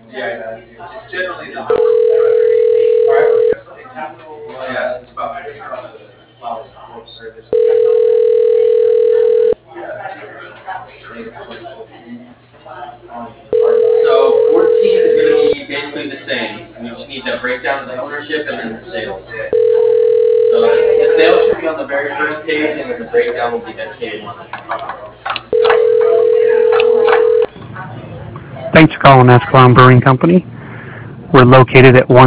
Yeah, it's generally the number. Alright, yeah, it's about cloud service. So 14 is going to be basically the same. We just need the breakdown of the ownership and then the sales. So the sales should be on the very first page, and then the breakdown will be at page. Thanks for calling Escalon Brewing Company. We're located at 1